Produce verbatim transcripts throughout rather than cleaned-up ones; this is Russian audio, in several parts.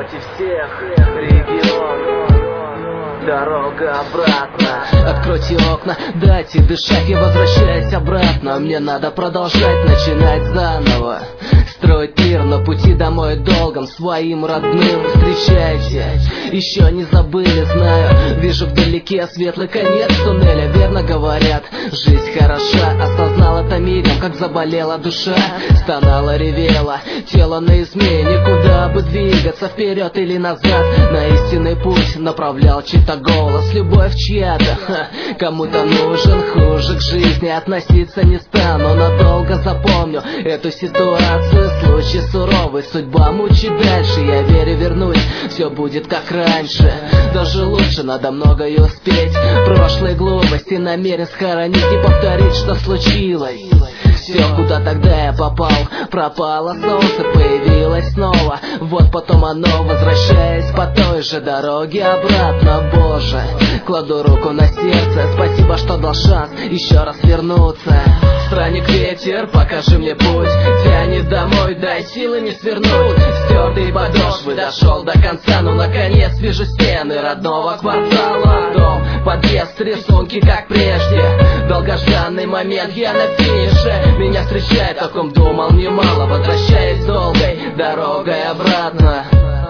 против всех, регион, дорога обратно. Откройте окна, дайте дышать, я возвращаюсь обратно. Мне надо продолжать, начинать заново, строить мир на пути домой долгом своим родным. Встречайте, еще не забыли, знаю. Вижу вдалеке светлый конец туннеля. Верно говорят, жизнь хороша. Осознал это мигом, как заболела душа. Стонала, ревела, тело на измене. Куда бы двигаться, вперед или назад? На истинный путь направлял чей-то голос. Любовь чья-то, кому-то нужен. Хуже к жизни относиться не стану. Надолго запомню эту ситуацию. Случай суровый, судьба мучит дальше. Я верю, вернусь, все будет как раньше. Даже лучше, надо многое успеть. Прошлой глупости намерен схоронить и повторить, что случилось. Все, куда тогда я попал, пропало солнце, появилось снова. Вот потом оно, возвращаясь по той же дороге обратно. Боже, кладу руку на сердце, спасибо, что дал шанс еще раз вернуться. Странник ветер, покажи мне путь, тянет домой, дай силы не свернуть. Стертые подошвы, дошел до конца, ну наконец вижу стены родного квартала. Дом, подъезд, рисунки как прежде, долгожданный момент, я на финише. Меня встречает, о ком думал немало, возвращаясь долгой дорогой обратно.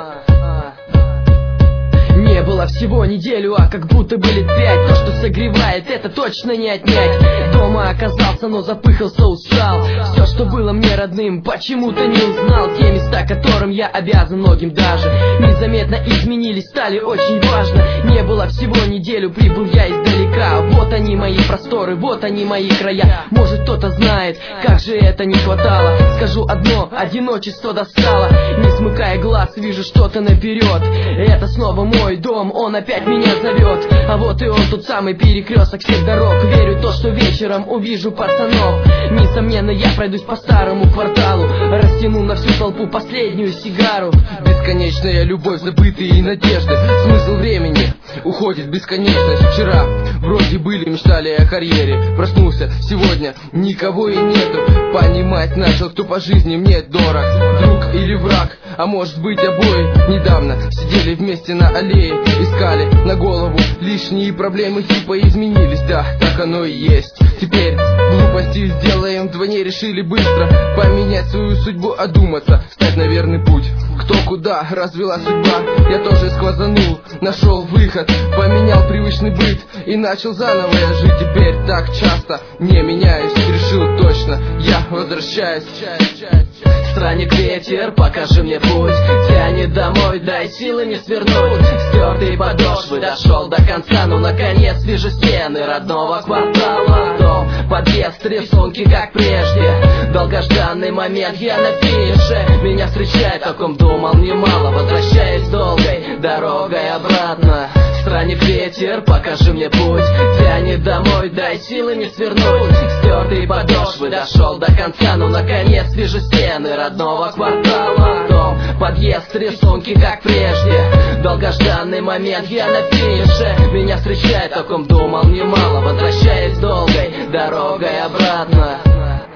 Не было всего неделю, а как будто бы лет пять. То, что согревает, это точно не отнять. Дома оказался, но запыхался, устал. Все, что было мне родным, почему-то не узнал. Те места, которым я обязан многим даже, незаметно изменились, стали очень важно. Не было всего неделю, прибыл я издалека. Вот они мои просторы, вот они мои края. Может, кто-то знает, как же это не хватало. Скажу одно, одиночество достало. Не смыкая глаз, вижу что-то наперед. Это снова мой дом, он опять меня зовет. А вот и он, тот самый перекресток всех дорог. Верю в то, что вечером увижу пацанов. Несомненно, я пройдусь по старому кварталу, растяну на всю толпу последнюю сигару. Бесконечная любовь, забытые надежды. Смысл времени уходит в бесконечность. Вчера вроде были, мечтали о карьере. Проснулся, сегодня никого и нету. Понимать начал, кто по жизни мне дорог. Друг или враг, а может быть обои. Недавно сидели вместе на аллее, искали на голову лишние проблемы, типа изменились. Да, так оно и есть. Теперь глупости сделаем вдвойне, решили быстро поменять свою судьбу, одуматься, стать на верный путь. Кто куда развела судьба, я тоже сквозанул, нашел выход, поменял привычный быт и начал заново я жить. Теперь так часто не меняюсь, решил точно, я возвращаюсь. Странник ветер, покажи мне путь, тянет домой, дай силы не свернуть. Стертые подошвы, дошел до конца, ну наконец вижу стены родного квартала. Дом, подъезд, рисунки как прежде, долгожданный момент, я на финише. Меня встречает, о ком думал немало, возвращаясь долгой дорогой обратно. Странник ветер, покажи мне путь, тянет домой, дай силы не свернуть. Стертые подошвы, дошел до конца, ну наконец вижу стены родного квартала. Дом, подъезд, рисунки как прежде, долгожданный момент, я на финише. Меня встречает, о ком думал немало, возвращаясь долгой дорогой обратно.